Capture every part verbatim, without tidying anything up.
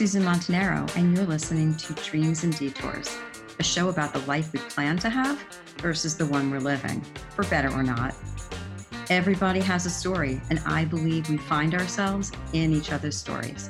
Susan Montanaro, and you're listening to Dreams and Detours, a show about the life we plan to have versus the one we're living, for better or not. Everybody has a story, and I believe we find ourselves in each other's stories.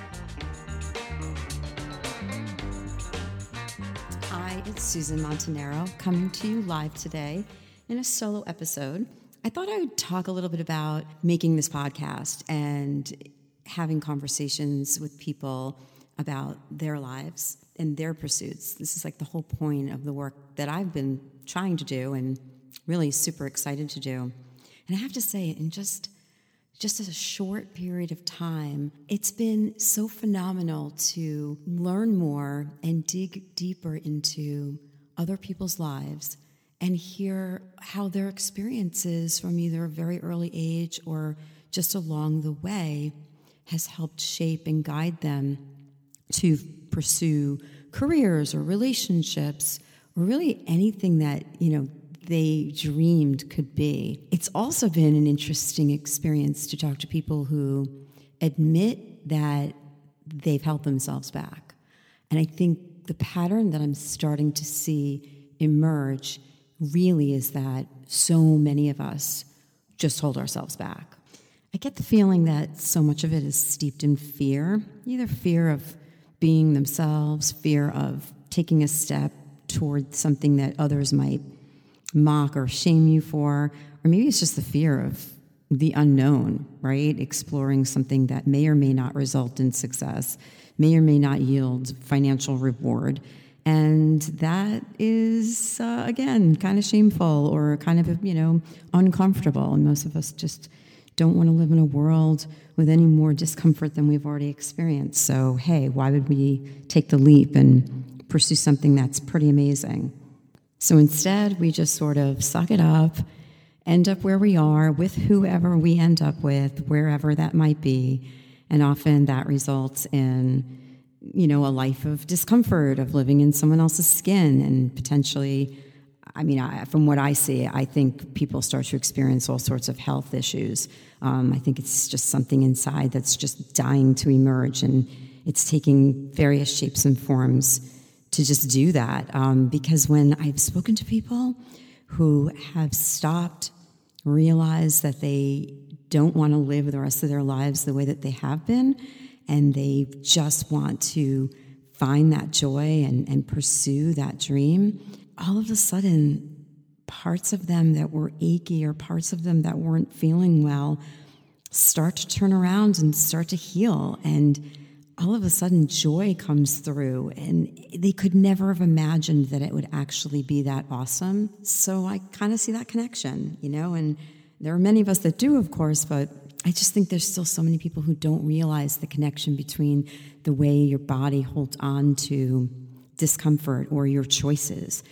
Hi, it's Susan Montanaro coming to you live today in a solo episode. I thought I would talk a little bit about making this podcast and having conversations with people about their lives and their pursuits. This is like the whole point of the work that I've been trying to do and really super excited to do. And I have to say, in just just a short period of time, it's been so phenomenal to learn more and dig deeper into other people's lives and hear how their experiences from either a very early age or just along the way has helped shape and guide them to pursue careers or relationships or really anything that, you know, they dreamed could be. It's also been an interesting experience to talk to people who admit that they've held themselves back. And I think the pattern that I'm starting to see emerge really is that so many of us just hold ourselves back. I get the feeling that so much of it is steeped in fear, either fear of being themselves, fear of taking a step toward something that others might mock or shame you for, or maybe it's just the fear of the unknown, right? Exploring something that may or may not result in success, may or may not yield financial reward. And that is, uh, again, kind of shameful or kind of, you know, uncomfortable. And most of us just don't want to live in a world with any more discomfort than we've already experienced. So, hey, why would we take the leap and pursue something that's pretty amazing? So instead, we just sort of suck it up, end up where we are with whoever we end up with, wherever that might be. And often that results in, you know, a life of discomfort, of living in someone else's skin, and potentially, I mean, I, from what I see, I think people start to experience all sorts of health issues. Um, I think it's just something inside that's just dying to emerge, and it's taking various shapes and forms to just do that. Um, because when I've spoken to people who have stopped, realized that they don't want to live the rest of their lives the way that they have been, and they just want to find that joy and, and pursue that dream, all of a sudden, parts of them that were achy or parts of them that weren't feeling well start to turn around and start to heal. And all of a sudden, joy comes through. And they could never have imagined that it would actually be that awesome. So I kind of see that connection, you know, and there are many of us that do, of course, but I just think there's still so many people who don't realize the connection between the way your body holds on to discomfort or your choices.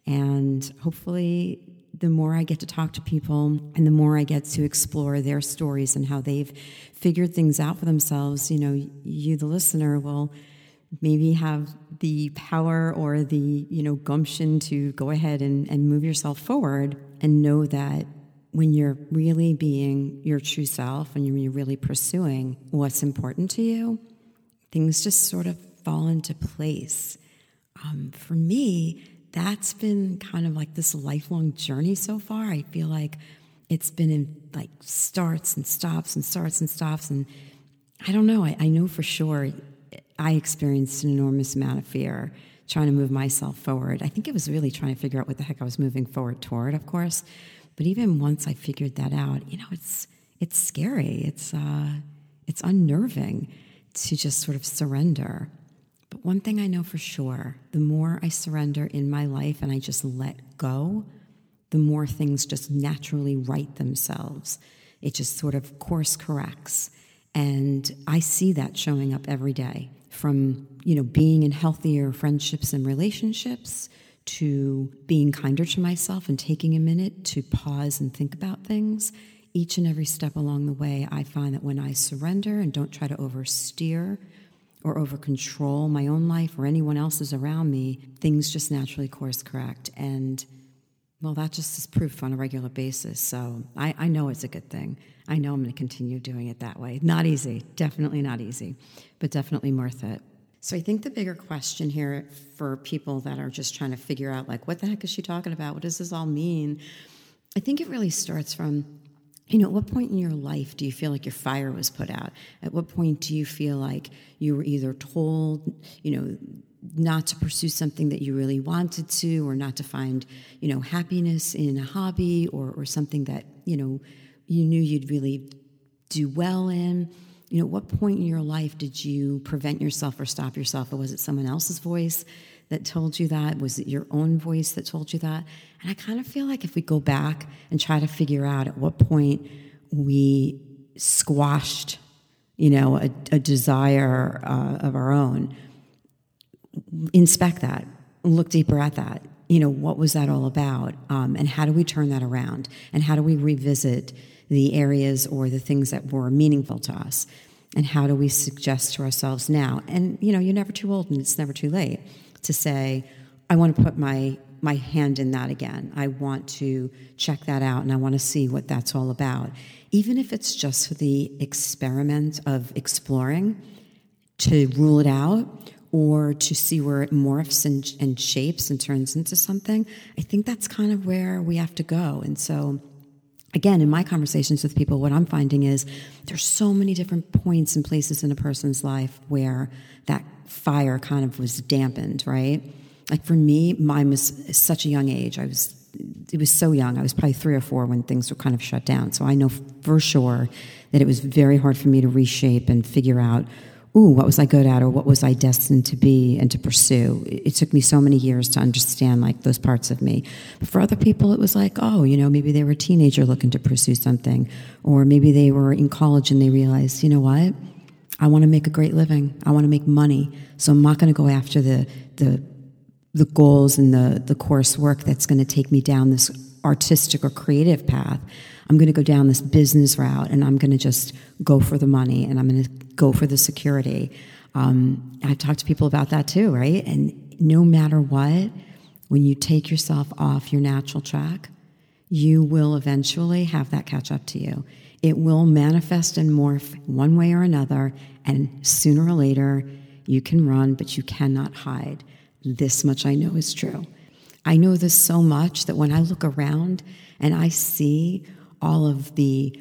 And hopefully, the more I get to talk to people and the more I get to explore their stories and how they've figured things out for themselves, you know, you, the listener, will maybe have the power or the, you know, gumption to go ahead and, and move yourself forward and know that when you're really being your true self and you're really pursuing what's important to you, things just sort of fall into place. Um, for me, that's been kind of like this lifelong journey so far. I feel like it's been in like starts and stops and starts and stops. And I don't know, I, I know for sure I experienced an enormous amount of fear trying to move myself forward. I think it was really trying to figure out what the heck I was moving forward toward, of course. But even once I figured that out, you know, it's it's scary. It's uh, it's unnerving to just sort of surrender. But one thing I know for sure, the more I surrender in my life and I just let go, the more things just naturally right themselves. It just sort of course corrects. And I see that showing up every day, from, you know, being in healthier friendships and relationships to being kinder to myself and taking a minute to pause and think about things. Each and every step along the way, I find that when I surrender and don't try to oversteer or over-control my own life or anyone else's around me, things just naturally course correct. And Well, that just is proof on a regular basis. So I, I know it's a good thing. I know I'm going to continue doing it that way. Not easy, definitely not easy, but definitely worth it. So I think the bigger question here for people that are just trying to figure out, like, what the heck is she talking about? What does this all mean? I think it really starts from, you know, at what point in your life do you feel like your fire was put out? At what point do you feel like you were either told, you know, not to pursue something that you really wanted to, or not to find, you know, happiness in a hobby, or, or something that, you know, you knew you'd really do well in? You know, at what point in your life did you prevent yourself or stop yourself? Or was it someone else's voice that told you that? Was it your own voice that told you that? And I kind of feel like if we go back and try to figure out at what point we squashed, you know, a, a desire uh, of our own, inspect that, look deeper at that. You know, what was that all about? Um, and how do we turn that around? And how do we revisit the areas or the things that were meaningful to us? And how do we suggest to ourselves now? And, you know, you're never too old and it's never too late to say, I want to put my my hand in that again. I want to check that out and I want to see what that's all about. Even if it's just for the experiment of exploring, to rule it out, or to see where it morphs and, and shapes and turns into something, I think that's kind of where we have to go. And so, again, in my conversations with people, what I'm finding is there's so many different points and places in a person's life where that fire kind of was dampened, right? Like for me, mine was such a young age. I was, it was so young. I was probably three or four when things were kind of shut down. So I know for sure that it was very hard for me to reshape and figure out, ooh, what was I good at, or what was I destined to be and to pursue? It took me so many years to understand, like, those parts of me. But for other people, it was like, oh, you know, maybe they were a teenager looking to pursue something, or maybe they were in college and they realized, you know what, I want to make a great living. I want to make money. So I'm not going to go after the the the goals and the the coursework that's going to take me down this artistic or creative path. I'm going to go down this business route, and I'm going to just go for the money, and I'm going to go for the security. Um, I've talked to people about that too, right? And no matter what, when you take yourself off your natural track, you will eventually have that catch up to you. It will manifest and morph one way or another, and sooner or later, you can run, but you cannot hide. This much I know is true. I know this so much that when I look around and I see all of the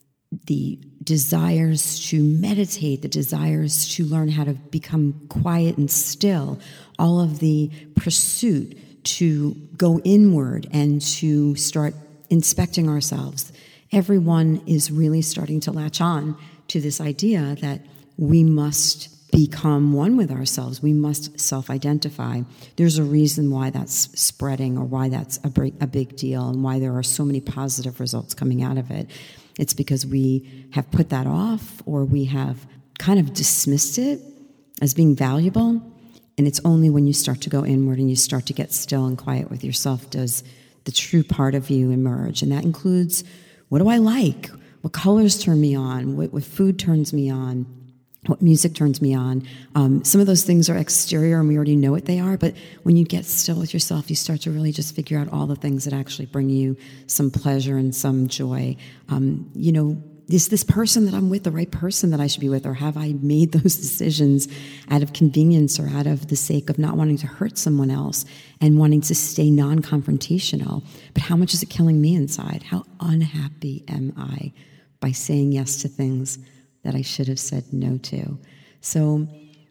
the desires to meditate, the desires to learn how to become quiet and still, all of the pursuit to go inward and to start inspecting ourselves, everyone is really starting to latch on to this idea that we must become one with ourselves. We must self-identify. There's a reason why that's spreading, or why that's a big, a big deal, and why there are so many positive results coming out of it. It's because we have put that off, or we have kind of dismissed it as being valuable. And it's only when you start to go inward and you start to get still and quiet with yourself does the true part of you emerge. And that includes, what do I like? What colors turn me on? What, what food turns me on? What music turns me on? Um, some of those things are exterior and we already know what they are, but when you get still with yourself, you start to really just figure out all the things that actually bring you some pleasure and some joy. Um, you know, is this person that I'm with the right person that I should be with, or have I made those decisions out of convenience or out of the sake of not wanting to hurt someone else and wanting to stay non-confrontational? But how much is it killing me inside? How unhappy am I by saying yes to things that I should have said no to? So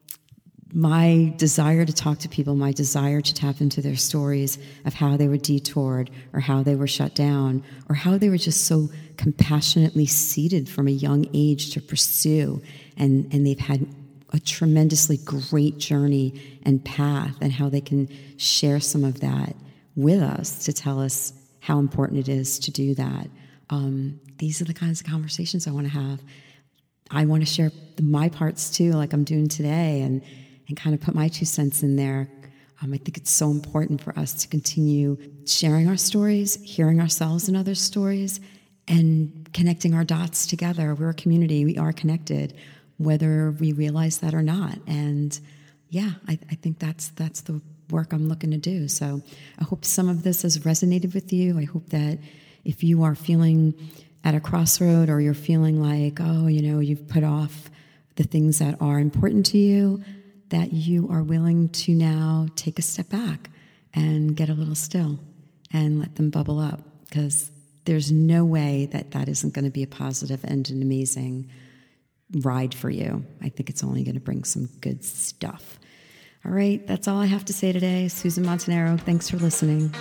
my desire to talk to people, my desire to tap into their stories of how they were detoured, or how they were shut down, or how they were just so compassionately seated from a young age to pursue, and, and they've had a tremendously great journey and path, and how they can share some of that with us to tell us how important it is to do that. Um, these are the kinds of conversations I want to have. I want to share my parts too, like I'm doing today, and, and kind of put my two cents in there. Um, I think it's so important for us to continue sharing our stories, hearing ourselves in others' stories, and connecting our dots together. We're a community. We are connected, whether we realize that or not. And yeah, I, I think that's that's the work I'm looking to do. So I hope some of this has resonated with you. I hope that if you are feeling at a crossroad, or you're feeling like, oh, you know, you've put off the things that are important to you, that you are willing to now take a step back and get a little still and let them bubble up, because there's no way that that isn't going to be a positive and an amazing ride for you. I think it's only going to bring some good stuff. All right, that's all I have to say today. Susan Montanaro, thanks for listening.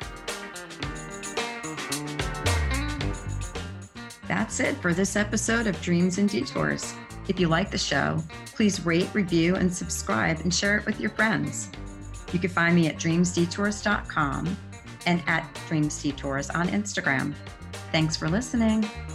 That's it for this episode of Dreams and Detours. If you like the show, please rate, review, and subscribe, and share it with your friends. You can find me at dreams detours dot com and at dreams detours on Instagram. Thanks for listening.